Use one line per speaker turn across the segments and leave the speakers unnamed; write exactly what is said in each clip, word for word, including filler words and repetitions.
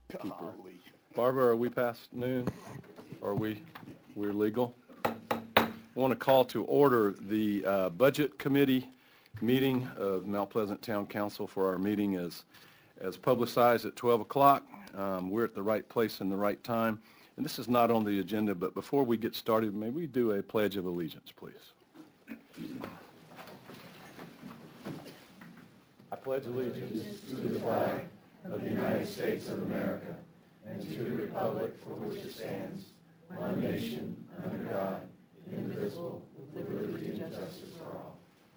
Golly. Barbara, are we past noon? Are we, we're legal? I want to call to order the uh, Budget Committee meeting of Mount Pleasant Town Council. For our meeting as, as publicized at twelve o'clock. Um, we're at the right place and the right time. And this is not on the agenda, but before we get started, may we do a Pledge of Allegiance, please? I pledge allegiance to the flag of the United States of America and to the republic for which it stands, one nation, under God, indivisible, with liberty and justice for all.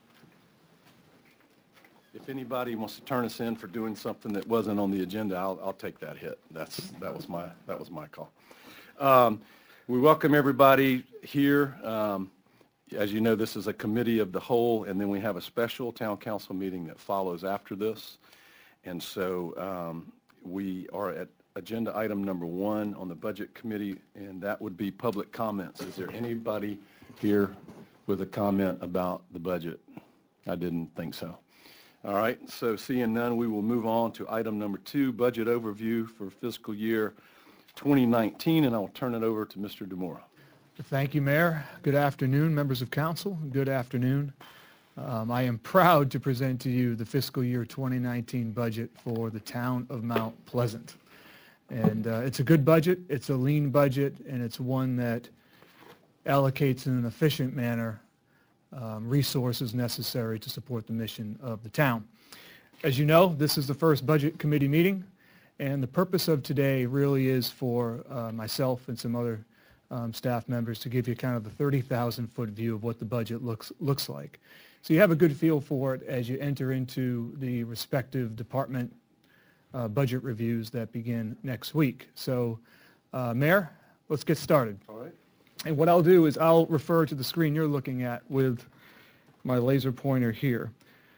If anybody wants to turn us in for doing something that wasn't on the agenda, I'll, I'll take that hit. That's, that was my, that was my call. Um, we welcome everybody here. Um, as you know, this is a committee of the whole, and then we have a special town council meeting that follows after this. And so um, we are at agenda item number one on the budget committee, and that would be public comments. Is there anybody here with a comment about the budget? I didn't think so. All right, so seeing none, we will move on to item number two, budget overview for fiscal year twenty nineteen, and I will turn it over to Mister DeMora.
Thank you, Mayor. Good afternoon, members of council. Good afternoon. Um, I am proud to present to you the fiscal year twenty nineteen budget for the town of Mount Pleasant. And uh, it's a good budget, it's a lean budget, and it's one that allocates in an efficient manner um, resources necessary to support the mission of the town. As you know, this is the first budget committee meeting, and the purpose of today really is for uh, myself and some other um, staff members to give you kind of the thirty thousand foot view of what the budget looks looks like. So you have a good feel for it as you enter into the respective department uh, budget reviews that begin next week. So, uh, Mayor, let's get started.
All right.
And what I'll do is I'll refer to the screen you're looking at with my laser pointer here.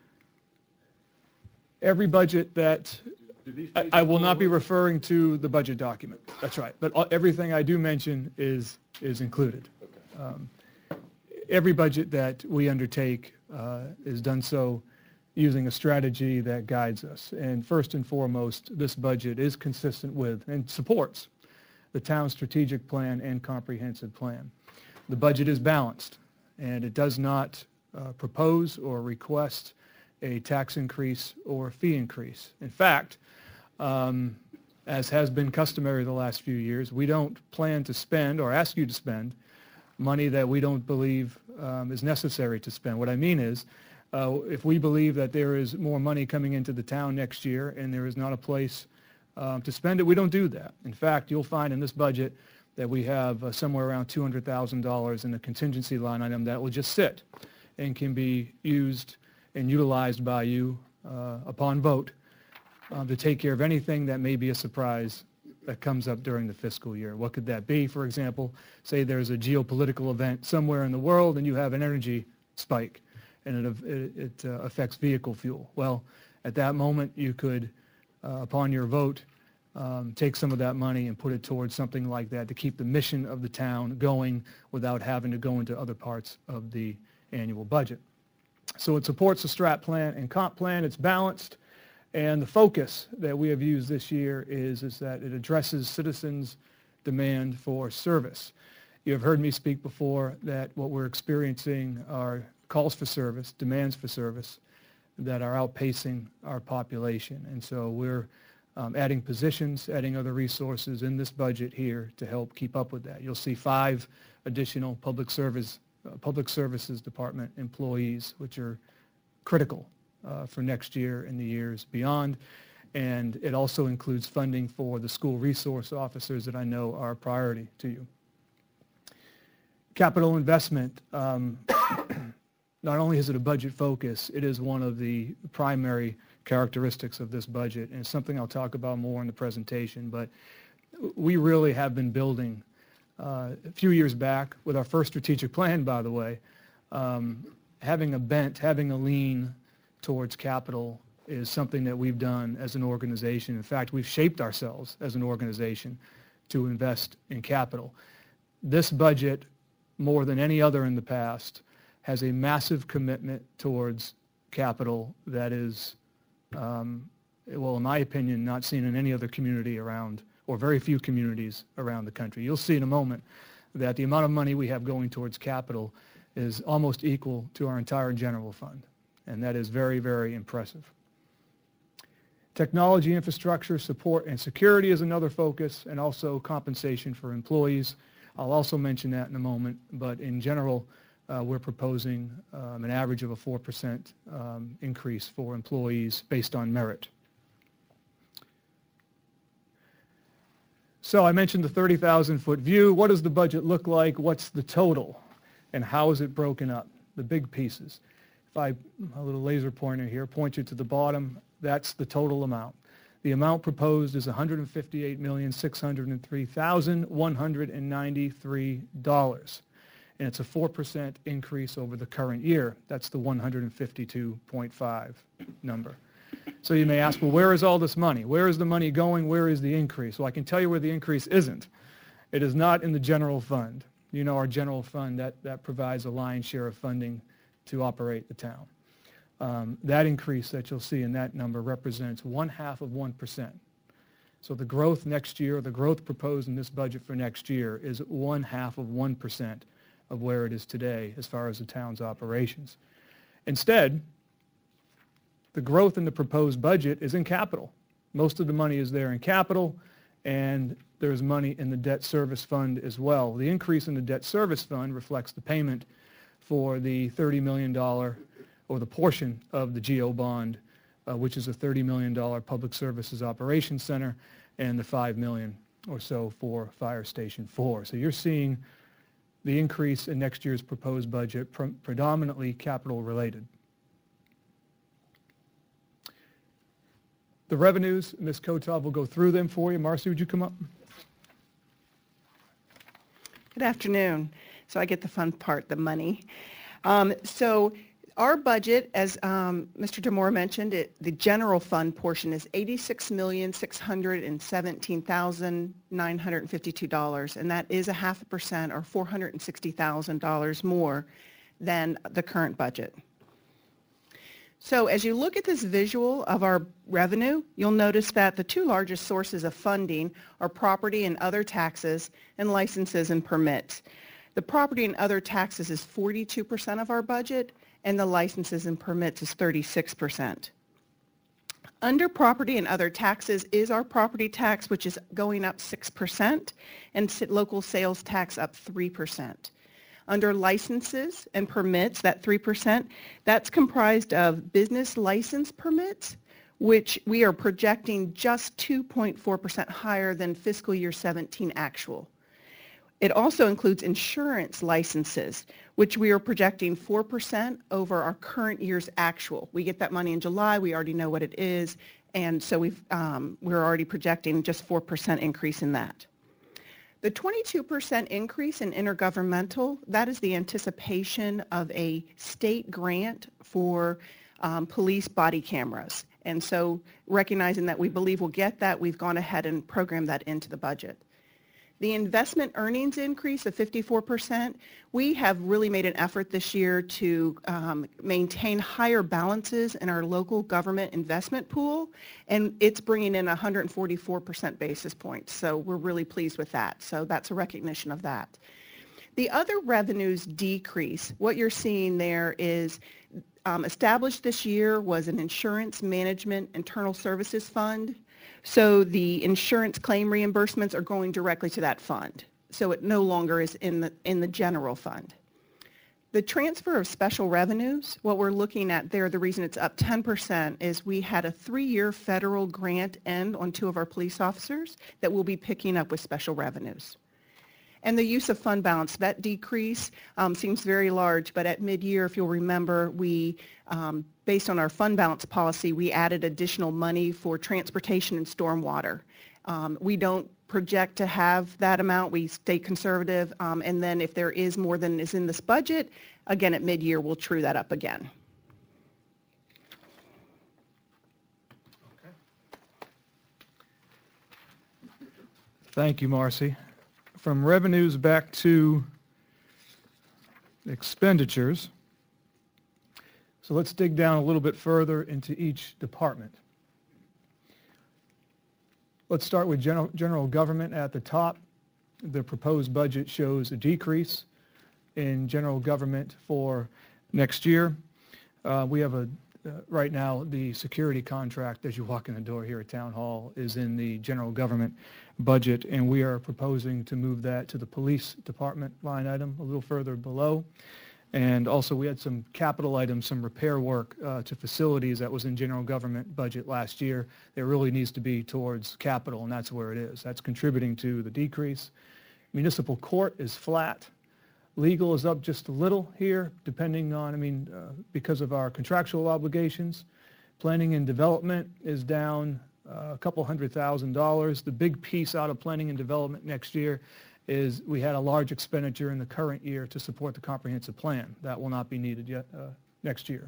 Every budget that, I, I will not be referring to the budget document. That's right. But all, everything I do mention is, is included.
Okay.
Um, every budget that we undertake uh, is done so using a strategy that guides us. And first and foremost, this budget is consistent with and supports the town's strategic plan and comprehensive plan. The budget is balanced, and it does not uh, propose or request a tax increase or fee increase. In fact, um, as has been customary the last few years, we don't plan to spend or ask you to spend money that we don't believe um, is necessary to spend. What I mean is, uh, if we believe that there is more money coming into the town next year and there is not a place um, to spend it, we don't do that. In fact, you'll find in this budget that we have uh, somewhere around two hundred thousand dollars in the contingency line item that will just sit and can be used and utilized by you uh, upon vote uh, to take care of anything that may be a surprise that comes up during the fiscal year. What could that be? For example, say there's a geopolitical event somewhere in the world and you have an energy spike and it, it, it uh, affects vehicle fuel. Well, at that moment, you could, uh, upon your vote, um, take some of that money and put it towards something like that to keep the mission of the town going without having to go into other parts of the annual budget. So it supports the strat plan and comp plan. It's balanced. And the focus that we have used this year is, is that it addresses citizens' demand for service. You have heard me speak before that what we're experiencing are calls for service, demands for service that are outpacing our population. And so we're um, adding positions, adding other resources in this budget here to help keep up with that. You'll see five additional public service, uh, public services department employees, which are critical Uh, for next year and the years beyond. And it also includes funding for the school resource officers that I know are a priority to you. Capital investment, um, not only is it a budget focus, it is one of the primary characteristics of this budget, and it's something I'll talk about more in the presentation. But we really have been building uh, a few years back with our first strategic plan, by the way, um, having a bent, having a lean towards capital is something that we've done as an organization. In fact, we've shaped ourselves as an organization to invest in capital. This budget, more than any other in the past, has a massive commitment towards capital that is um, well, in my opinion, not seen in any other community around, or very few communities around the country. You'll see in a moment that the amount of money we have going towards capital is almost equal to our entire general fund, and that is very, very impressive. Technology, infrastructure, support, and security is another focus, and also compensation for employees. I'll also mention that in a moment, but in general, uh, we're proposing um, an average of a four percent um, increase for employees based on merit. So I mentioned the thirty thousand foot view. What does the budget look like? What's the total? And how is it broken up? The big pieces. If I, a little laser pointer here, point you to the bottom, that's the total amount. The amount proposed is one hundred fifty-eight million, six hundred three thousand, one hundred ninety-three dollars. And it's a four percent increase over the current year. That's the one hundred fifty-two point five number. So you may ask, well, where is all this money? Where is the money going? Where is the increase? Well, I can tell you where the increase isn't. It is not in the general fund. You know, our general fund, that, that provides a lion's share of funding to operate the town. Um, that increase that you'll see in that number represents one half of one percent. So the growth next year, the growth proposed in this budget for next year is one half of one percent of where it is today as far as the town's operations. Instead, the growth in the proposed budget is in capital. Most of the money is there in capital, and there's money in the debt service fund as well. The increase in the debt service fund reflects the payment for the thirty million dollars or the portion of the GEO bond, uh, which is a thirty million dollars Public Services Operations Center, and the five million dollars or so for Fire Station four. So you're seeing the increase in next year's proposed budget pre- predominantly capital related. The revenues, Miz Kotov will go through them for you. Marcy, would you come up?
Good afternoon. So I get the fun part, the money. Um, so our budget, as um, Mister DeMore mentioned, it, the general fund portion is eighty-six million, six hundred seventeen thousand, nine hundred fifty-two dollars, and that is a half a percent or four hundred sixty thousand dollars more than the current budget. So as you look at this visual of our revenue, you'll notice that the two largest sources of funding are property and other taxes and licenses and permits. The property and other taxes is forty-two percent of our budget, and the licenses and permits is thirty-six percent. Under property and other taxes is our property tax, which is going up six percent, and local sales tax up three percent. Under licenses and permits, that three percent, that's comprised of business license permits, which we are projecting just two point four percent higher than fiscal year seventeen actual. It also includes insurance licenses, which we are projecting four percent over our current year's actual. We get that money in July, we already know what it is, and so we've, um, we're already projecting just four percent increase in that. The twenty-two percent increase in intergovernmental, that is the anticipation of a state grant for um, police body cameras. And so recognizing that we believe we'll get that, we've gone ahead and programmed that into the budget. The investment earnings increase of fifty-four percent, we have really made an effort this year to um, maintain higher balances in our local government investment pool, and it's bringing in one hundred forty-four percent basis points. So we're really pleased with that. So that's a recognition of that. The other revenues decrease. What you're seeing there is um, established this year was an insurance management internal services fund. So the insurance claim reimbursements are going directly to that fund. So it no longer is in the, in the general fund. The transfer of special revenues, what we're looking at there, the reason it's up ten percent is we had a three-year federal grant end on two of our police officers that we'll be picking up with special revenues. And the use of fund balance, that decrease um, seems very large, but at mid-year, if you'll remember, we, um, based on our fund balance policy, we added additional money for transportation and stormwater. Um, we don't project to have that amount. We stay conservative, um, and then if there is more than is in this budget, again, at mid-year, we'll true that up again.
Thank you, Marcy. From revenues back to expenditures. So let's dig down a little bit further into each department. Let's start with general, general government at the top. The proposed budget shows a decrease in general government for next year. Uh, we have a, uh, right now, the security contract as you walk in the door here at Town Hall is in the general government budget, and we are proposing to move that to the police department line item a little further below. And also we had some capital items, some repair work uh, to facilities that was in general government budget last year. It really needs to be towards capital, and that's where it is. That's contributing to the decrease. Municipal court is flat. Legal is up just a little here, depending on, I mean, uh, because of our contractual obligations. Planning and development is down uh, a couple hundred thousand dollars. The big piece out of planning and development next year is we had a large expenditure in the current year to support the comprehensive plan. That will not be needed yet uh, next year.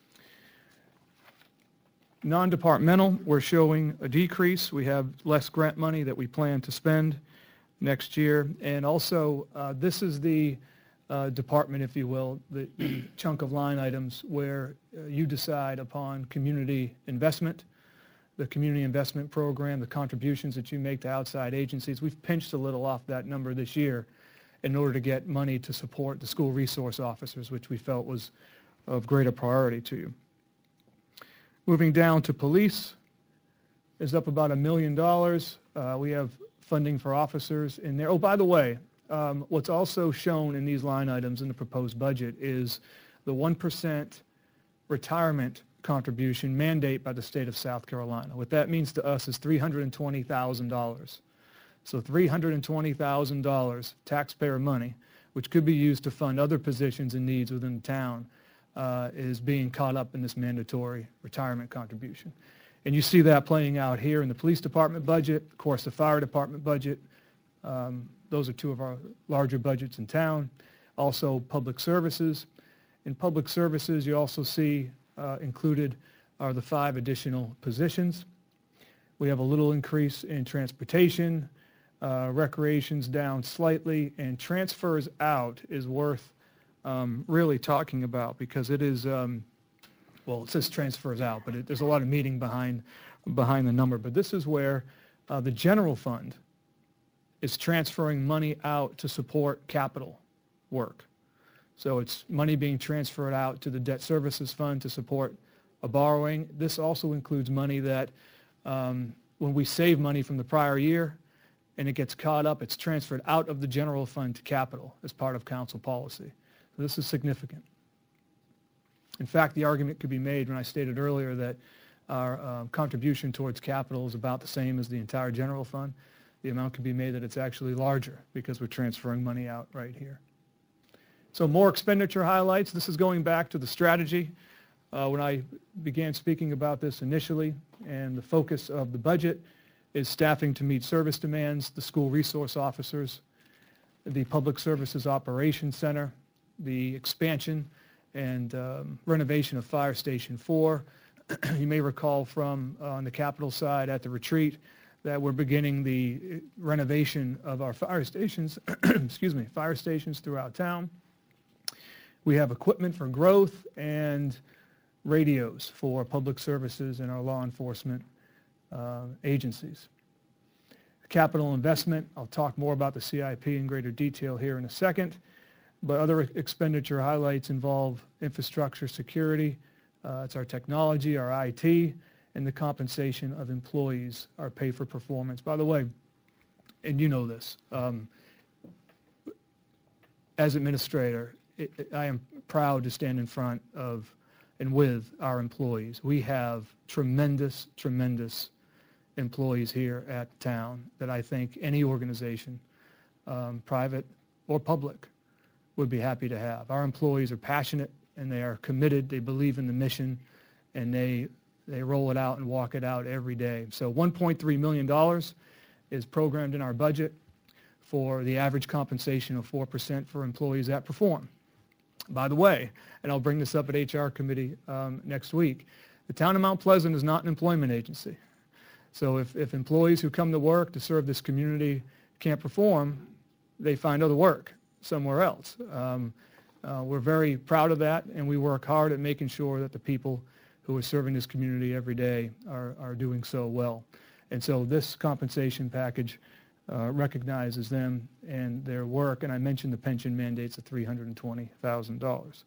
Non-departmental, we're showing a decrease. We have less grant money that we plan to spend next year. And also, uh, this is the uh, department, if you will, the, the chunk of line items where uh, you decide upon community investment, the community investment program, the contributions that you make to outside agencies. We've pinched a little off that number this year in order to get money to support the school resource officers, which we felt was of greater priority to you. Moving down to police is up about a million dollars. Uh, we have funding for officers in there. Oh, by the way, um, what's also shown in these line items in the proposed budget is the one percent retirement contribution mandate by the state of South Carolina. What that means to us is three hundred twenty thousand dollars. So three hundred twenty thousand dollars taxpayer money, which could be used to fund other positions and needs within the town, uh, is being caught up in this mandatory retirement contribution. And you see that playing out here in the police department budget, of course the fire department budget. Um, those are two of our larger budgets in town. Also public services. In public services you also see Uh, included are the five additional positions. We have a little increase in transportation, uh, recreation's down slightly, and transfers out is worth um, really talking about because it is, um, well, it says transfers out, but it, there's a lot of meaning behind, behind the number. But this is where uh, the general fund is transferring money out to support capital work. So it's money being transferred out to the debt services fund to support a borrowing. This also includes money that um, when we save money from the prior year and it gets caught up, it's transferred out of the general fund to capital as part of council policy. So this is significant. In fact, the argument could be made when I stated earlier that our uh, contribution towards capital is about the same as the entire general fund. The amount could be made that it's actually larger because we're transferring money out right here. So more expenditure highlights. This is going back to the strategy uh, when I began speaking about this initially, and the focus of the budget is staffing to meet service demands, the school resource officers, the Public Services Operations Center, the expansion and um, renovation of Fire Station four. You may recall from uh, on the Capitol side at the retreat that we're beginning the renovation of our fire stations, excuse me, fire stations throughout town. We have equipment for growth and radios for public services and our law enforcement uh, agencies. Capital investment, I'll talk more about the C I P in greater detail here in a second, but other expenditure highlights involve infrastructure security, uh, it's our technology, our I T, and the compensation of employees, our pay for performance. By the way, and you know this, um, as administrator, It, it, I am proud to stand in front of and with our employees. We have tremendous, tremendous employees here at town that I think any organization, um, private or public, would be happy to have. Our employees are passionate and they are committed. They believe in the mission and they they roll it out and walk it out every day. So one point three million dollars is programmed in our budget for the average compensation of four percent for employees that perform. By the way, and I'll bring this up at H R committee um, next week, the town of Mount Pleasant is not an employment agency. So if, if employees who come to work to serve this community can't perform, they find other work somewhere else. Um, uh, we're very proud of that, and we work hard at making sure that the people who are serving this community every day are, are doing so well. And so this compensation package uh, recognizes them and their work. And I mentioned the pension mandates of three hundred twenty thousand dollars.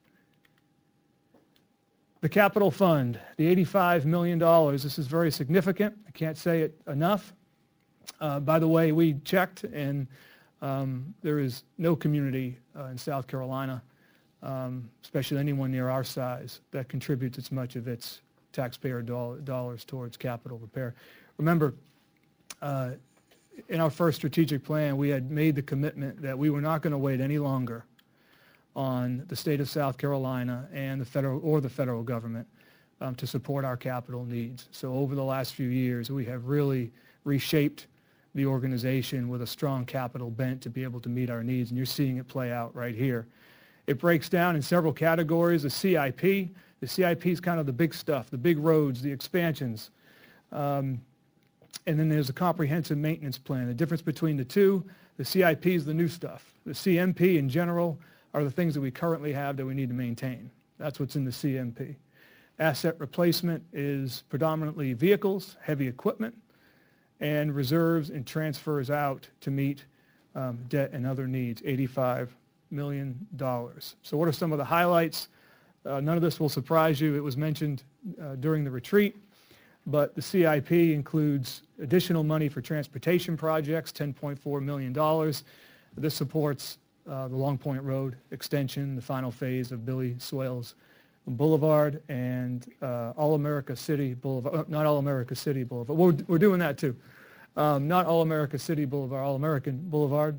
The capital fund, the eighty-five million dollars, this is very significant. I can't say it enough. Uh, by the way, we checked, and um, there is no community uh, in South Carolina, um, especially anyone near our size, that contributes as much of its taxpayer doll- dollars towards capital repair. Remember, uh, in our first strategic plan, we had made the commitment that we were not going to wait any longer on the state of South Carolina and the federal or the federal government um, to support our capital needs. So over the last few years, we have really reshaped the organization with a strong capital bent to be able to meet our needs, and you're seeing it play out right here. It breaks down in several categories. The C I P, the C I P is kind of the big stuff, the big roads, the expansions. Um, and then there's a comprehensive maintenance plan. The difference between the two, the C I P is the new stuff. The C M P in general are the things that we currently have that we need to maintain. That's what's in the C M P. Asset replacement is predominantly vehicles, heavy equipment, and reserves and transfers out to meet um, debt and other needs, eighty-five million dollars. So what are some of the highlights? Uh, none of this will surprise you. It was mentioned uh, during the retreat, but the C I P includes additional money for transportation projects, ten point four million dollars. This supports Uh, the Long Point Road extension, the final phase of Billy Swales Boulevard, and uh, All America City Boulevard, uh, not All America City Boulevard. We're, we're doing that too. Um, not All America City Boulevard, All American Boulevard.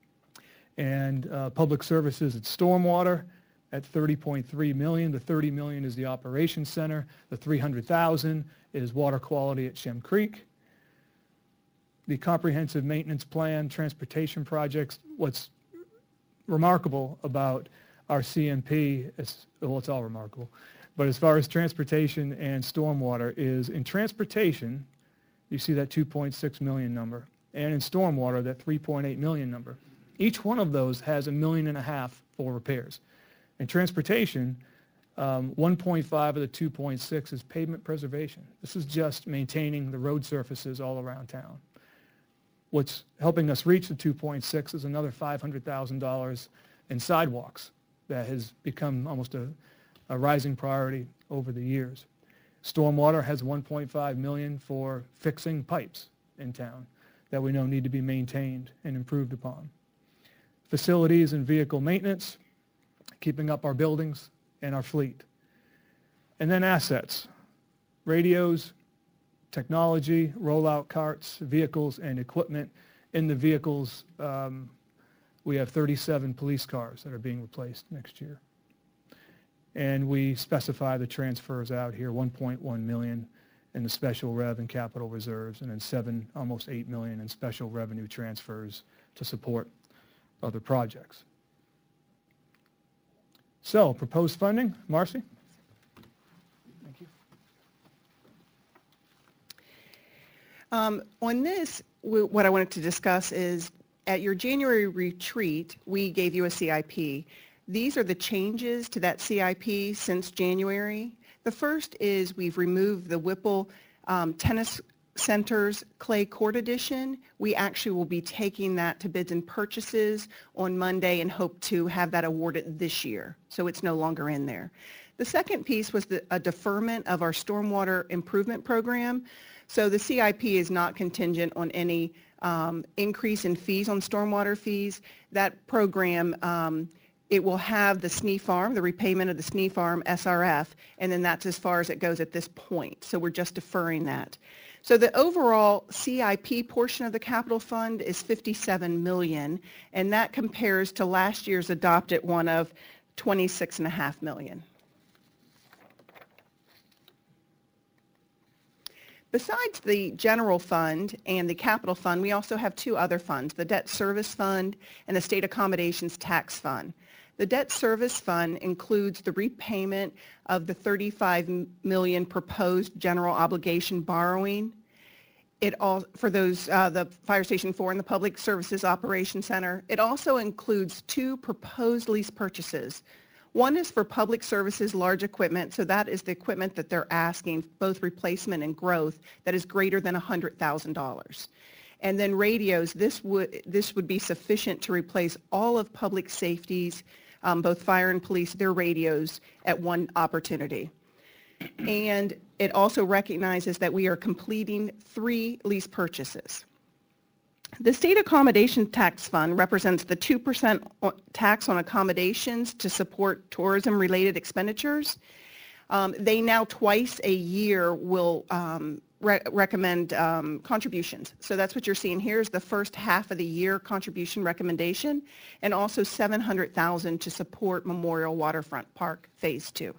And uh, public services at Stormwater at thirty point three million dollars. The thirty million dollars is the operations center. The three hundred thousand dollars is water quality at Shem Creek. The comprehensive maintenance plan, transportation projects. What's remarkable about our C M P, is, well, it's all remarkable, but as far as transportation and stormwater is, in transportation, you see that two point six million number, and in stormwater, that three point eight million number. Each one of those has a million and a half for repairs. In transportation, um, one point five of the two point six is pavement preservation. This is just maintaining the road surfaces all around town. What's helping us reach the two point six is another five hundred thousand dollars in sidewalks that has become almost a, a rising priority over the years. Stormwater has one point five million dollars for fixing pipes in town that we know need to be maintained and improved upon. Facilities and vehicle maintenance, keeping up our buildings and our fleet. And then assets, radios, technology, rollout carts, vehicles, and equipment. In the vehicles, um, we have thirty-seven police cars that are being replaced next year. And we specify the transfers out here, one point one million dollars in the special rev and capital reserves, and then seven, almost eight million dollars in special revenue transfers to support other projects. So, proposed funding, Marcy?
Um, on this, w- what I wanted to discuss is at your January retreat, we gave you a C I P. These are the changes to that C I P since January. The first is we've removed the Whipple um, Tennis Center's clay court edition. We actually will be taking that to bids and purchases on Monday and hope to have that awarded this year. So it's no longer in there. The second piece was the, a deferment of our stormwater improvement program. So the C I P is not contingent on any um, increase in fees on stormwater fees. That program, um, it will have the S N E Farm, the repayment of the S N E Farm S R F, and then that's as far as it goes at this point. So we're just deferring that. So the overall C I P portion of the capital fund is fifty-seven million dollars, and that compares to last year's adopted one of twenty-six point five million dollars. Besides the general fund and the capital fund, we also have two other funds, the debt service fund and the state accommodations tax fund. The debt service fund includes the repayment of the thirty-five million dollars proposed general obligation borrowing. It all for those uh, the Fire Station four and the Public Services Operations Center. It also includes two proposed lease purchases. One is for public services, large equipment. So that is the equipment that they're asking, both replacement and growth, that is greater than one hundred thousand dollars. And then radios, this would, this would be sufficient to replace all of public safety's, um, both fire and police, their radios at one opportunity. And it also recognizes that we are completing three lease purchases. The State Accommodation Tax Fund represents the two percent tax on accommodations to support tourism-related expenditures. Um, they now twice a year will um, re- recommend um, contributions. So that's what you're seeing here is the first half of the year contribution recommendation, and also seven hundred thousand dollars to support Memorial Waterfront Park Phase two.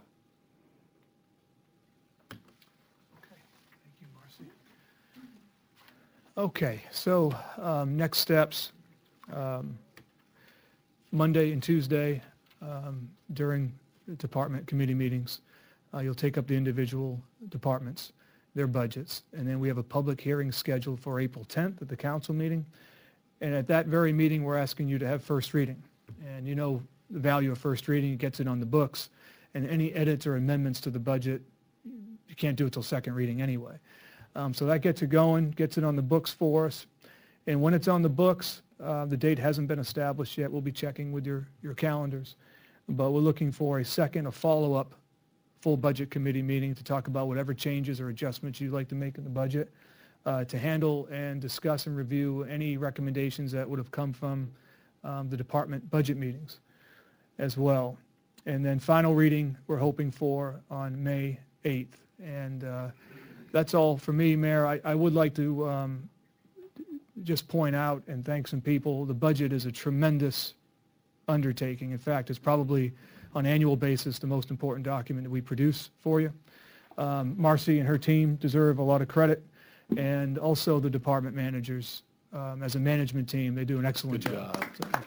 Okay, so um, next steps, um, Monday and Tuesday um, during department committee meetings, uh, you'll take up the individual departments, their budgets, and then we have a public hearing scheduled for April tenth at the council meeting. And at that very meeting, we're asking you to have first reading. And you know the value of first reading, it gets it on the books, and any edits or amendments to the budget, you can't do it till second reading anyway. Um, so that gets it going, gets it on the books for us. And when it's on the books, uh, the date hasn't been established yet. We'll be checking with your, your calendars. But we're looking for a second, a follow-up full budget committee meeting to talk about whatever changes or adjustments you'd like to make in the budget, uh, to handle and discuss and review any recommendations that would have come from um, the department budget meetings as well. And then final reading we're hoping for on May eighth. And uh, that's all for me, Mayor. I, I would like to um, just point out and thank some people. The budget is a tremendous undertaking. In fact, it's probably on an annual basis the most important document that we produce for you. Um, Marcy and her team deserve a lot of credit, and also the department managers. Um, as a management team, they do an excellent
Good
job.
job.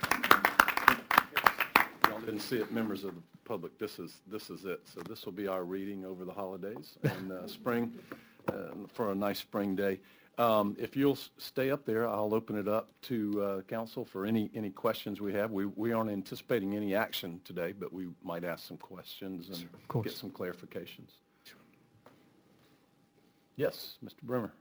Y'all didn't see it, members of the public. This is this is it. So this will be our reading over the holidays and uh, spring uh, for a nice spring day. Um, if you'll s- stay up there, I'll open it up to uh, council for any any questions we have. We we aren't anticipating any action today, but we might ask some questions and
Of course.
get some clarifications. Yes, Mister Bremer.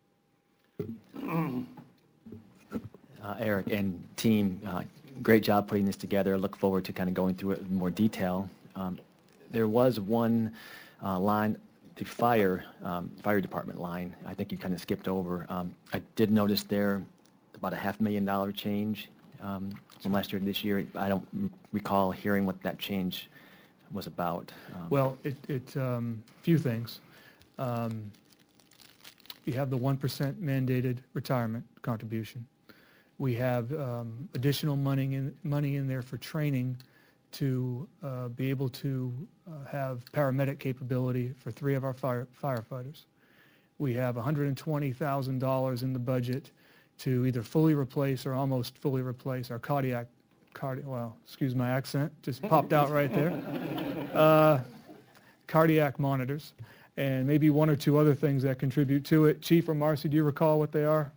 Uh, Eric and team, uh, great job putting this together. I look forward to kind of going through it in more detail. Um, there was one uh, line, the fire um, fire department line, I think you kind of skipped over. Um, I did notice there about a half million dollar change um, from last year to this year. I don't m- recall hearing what that change was about. Um,
Well, it, it, um, few things. Um, you have the one percent mandated retirement contribution. We have um, additional money in, money in there for training to uh, be able to uh, have paramedic capability for three of our fire, firefighters. We have one hundred twenty thousand dollars in the budget to either fully replace or almost fully replace our cardiac, cardi- well, excuse my accent, just popped out right there, uh, cardiac monitors, and maybe one or two other things that contribute to it. Chief or Marcy, do you recall what they are?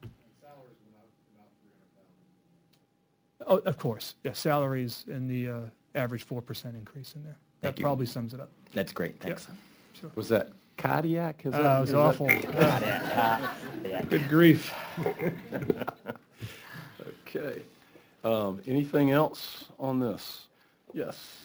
Oh, of course, yeah, salaries and the uh, average four percent increase in there. That
Thank you.
probably sums it up.
That's great, thanks.
Sure.
Was that cardiac? Is
Uh,
that-
it was
is that-
awful. Good grief.
Okay. Um, Anything else on this? Yes.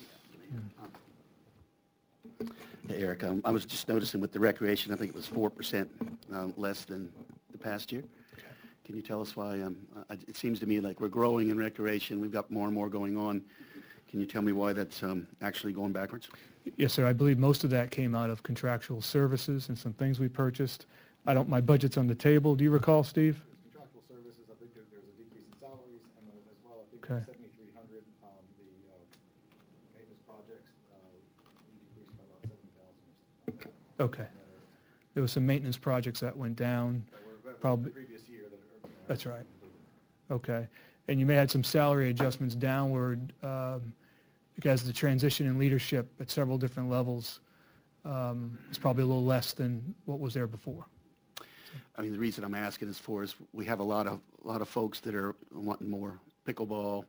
Yeah, Eric, um, I was just noticing with the recreation, I think it was four percent um, less than the past year. Can you tell us why? um, I- It seems to me like we're growing in recreation. We've got more and more going on. Can you tell me why that's um, actually going backwards?
Yes, sir. I believe most of that came out of contractual services and some things we purchased. I don't, my budget's on the table. Do you recall, Steve?
Contractual services, I think there there was a decrease in salaries, and then as well, I think
Okay.
seventy-three hundred, um, the, uh, maintenance projects, uh, we decreased by about seven thousand.
Okay. There was some maintenance projects that went down. Probably-
The previous year that are. you know,
That's right. Okay. And you may have some salary adjustments downward um, because the transition in leadership at several different levels um, is probably a little less than what was there before.
I mean, the reason I'm asking is for is we have a lot of, a lot of folks that are wanting more pickleball,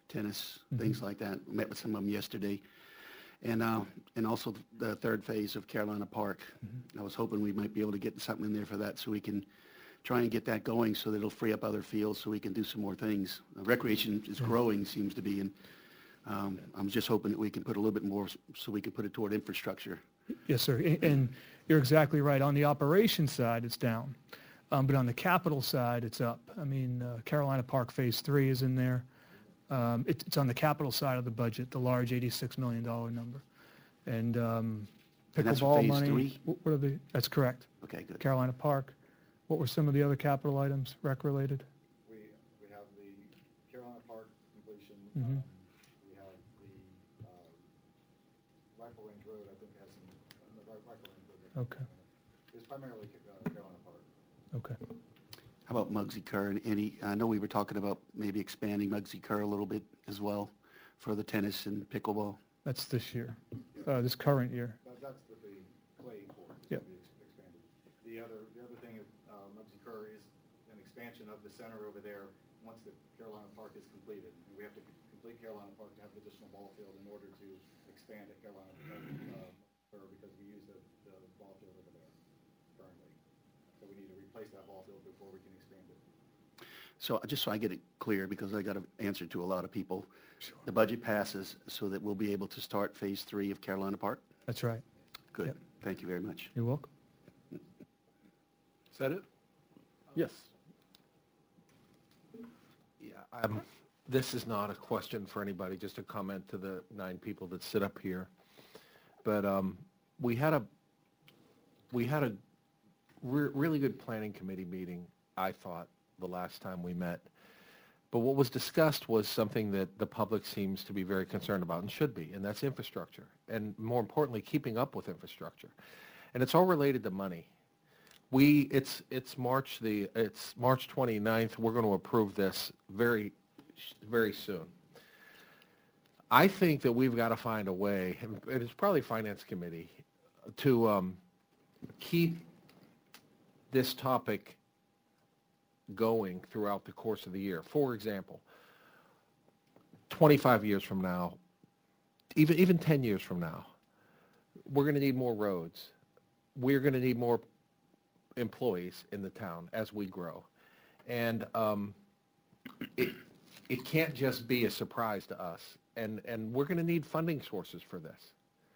tennis, things like that. Met with some of them yesterday. And, uh, and also the third phase of Carolina Park. I was hoping we might be able to get something in there for that so we can try and get that going so that it'll free up other fields so we can do some more things. Uh, Recreation is growing, seems to be, and um, I'm just hoping that we can put a little bit more s- so we can put it toward infrastructure.
Yes, sir. A- And you're exactly right. On the operations side, it's down. Um, But on the capital side, it's up. I mean, uh, Carolina Park Phase Three is in there. Um, it- It's on the capital side of the budget, the large eighty-six million dollars number. And um,
And that's for
pickleball
Phase
money.
Three?
wh- What are the, that's correct.
Okay, good.
Carolina Park. What were some of the other capital items, rec-related?
We, we have the Carolina Park completion.
Mhm.
um, We have the uh, Rifle Range Road, I think has some, uh, the Ri- Rifle Range Road.
Okay.
It's primarily uh, Carolina Park.
Okay.
How about Muggsy Kerr? And any, I know we were talking about maybe expanding Muggsy Kerr a little bit as well for the tennis and pickleball.
That's this year, uh, this current year.
That- That's the the clay court.
Yep.
to be ex- expanded. The other, the other thing is, uh, Muggsy Kerr is an expansion of the center over there once the Carolina Park is completed. And we have to c- complete Carolina Park to have the additional ball field in order to expand at Carolina, uh, Kerr, because we use the, the ball field over there currently. So we need to replace that ball field before we can expand it.
So just so I get it clear, because I got to answer to a lot of people, the budget passes so that we'll be able to start Phase Three of Carolina Park?
That's right.
Good.
Yep.
Thank you very much.
You're welcome.
Is that it? Yes.
Yeah, um, this is not a question for anybody, just a comment to the nine people that sit up here. But um, we had a, we had a re- really good planning committee meeting, I thought, the last time we met. But what was discussed was something that the public seems to be very concerned about and should be, and that's infrastructure. And more importantly, keeping up with infrastructure. And it's all related to money. We, it's, it's March the, it's March twenty-ninth. We're going to approve this very, very soon. I think that we've got to find a way, and it's probably Finance Committee, to um, keep this topic going throughout the course of the year. For example, twenty-five years from now, even, even ten years from now, we're going to need more roads. We're going to need more employees in the town as we grow. And um, it, it can't just be a surprise to us. And, and we're going to need funding sources for this.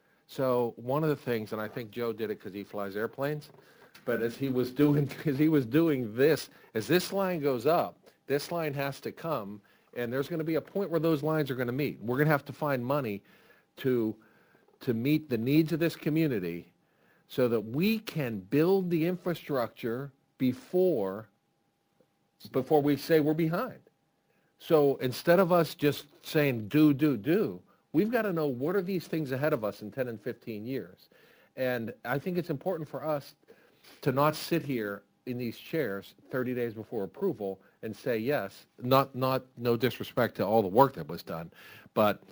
So one of the things, and I think Joe did it because he flies airplanes, but as he was doing, as he was doing this, as this line goes up, this line has to come, and there's going to be a point where those lines are going to meet. We're going to have to find money to, to meet the needs of this community so that we can build the infrastructure before, before we say we're behind. So instead of us just saying do, do, do, we've got to know what are these things ahead of us in ten and fifteen years. And I think it's important for us to not sit here in these chairs thirty days before approval and say yes, not, not, no disrespect to all the work that was done, but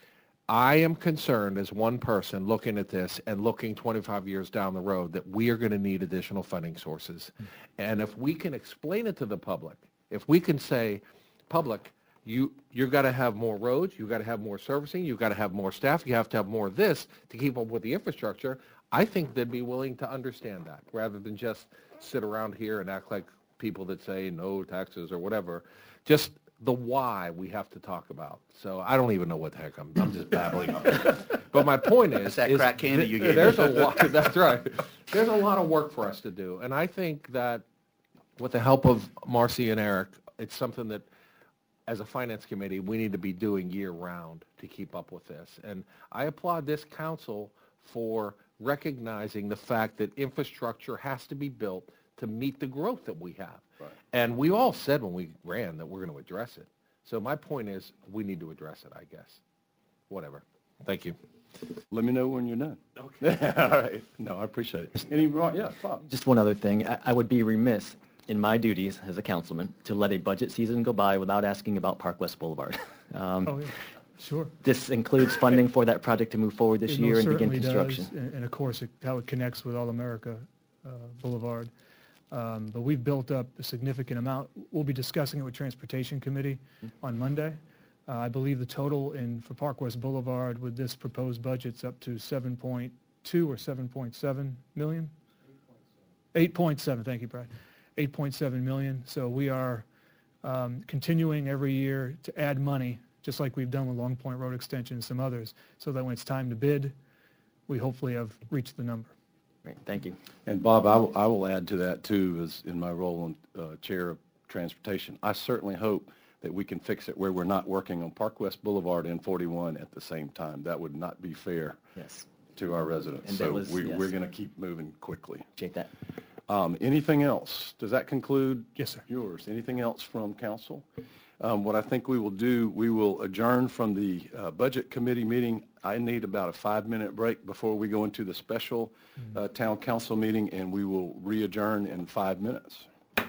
I am concerned as one person looking at this and looking twenty-five years down the road that we are going to need additional funding sources. And if we can explain it to the public, if we can say, public, you, you've got to have more roads, you've got to have more servicing, you've got to have more staff, you have to have more of this to keep up with the infrastructure, I think they'd be willing to understand that rather than just sit around here and act like people that say no taxes or whatever. Just the why we have to talk about. So I don't even know what the heck I'm, I'm just babbling. But my point is,
That's that
is
crack candy
th-
you gave
there's
me.
a lot, that's right. There's a lot of work for us to do. And I think that with the help of Marcy and Eric, it's something that as a finance committee, we need to be doing year round to keep up with this. And I applaud this council for recognizing the fact that infrastructure has to be built to meet the growth that we have.
Right.
And we all said when we ran that we're going to address it. So my point is we need to address it, I guess. Whatever. Thank you.
Let me know when you're done. Okay. All right. No, I appreciate it. Any, wrong- yeah, Bob.
Just one other thing. I, I would be remiss in my duties as a councilman to let a budget season go by without asking about Park West Boulevard. Um,
Oh, yeah, sure.
This includes funding for that project to move forward this
It
year
most
and begin
certainly
construction.
does, And and of course, it- how it connects with All America uh, Boulevard. Um, But we've built up a significant amount. We'll be discussing it with Transportation Committee on Monday. Uh, I believe the total in, for Park West Boulevard with this proposed budget's up to seven point two or seven point seven million? eight point seven, thank you, Brad. eight point seven million. So we are um, continuing every year to add money, just like we've done with Long Point Road Extension and some others, so that when it's time to bid, we hopefully have reached the number.
Great, thank you.
And Bob, I will, I will add to that too, as in my role on uh, Chair of Transportation. I certainly hope that we can fix it where we're not working on Park West Boulevard and forty-one at the same time. That would not be fair
Yes,
to our residents.
And that
So
was-
we,
yes.
we're going to keep moving quickly.
appreciate that.
Um, Anything else? Does that conclude?
Yes, sir.
Yours? Anything else from council? Um, What I think we will do, we will adjourn from the uh, Budget Committee meeting. I need about a five-minute break before we go into the special uh, town council meeting, and we will re-adjourn in five minutes.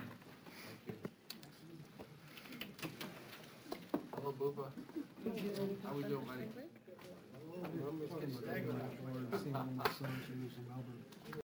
Hello, Booba. How we doing, buddy?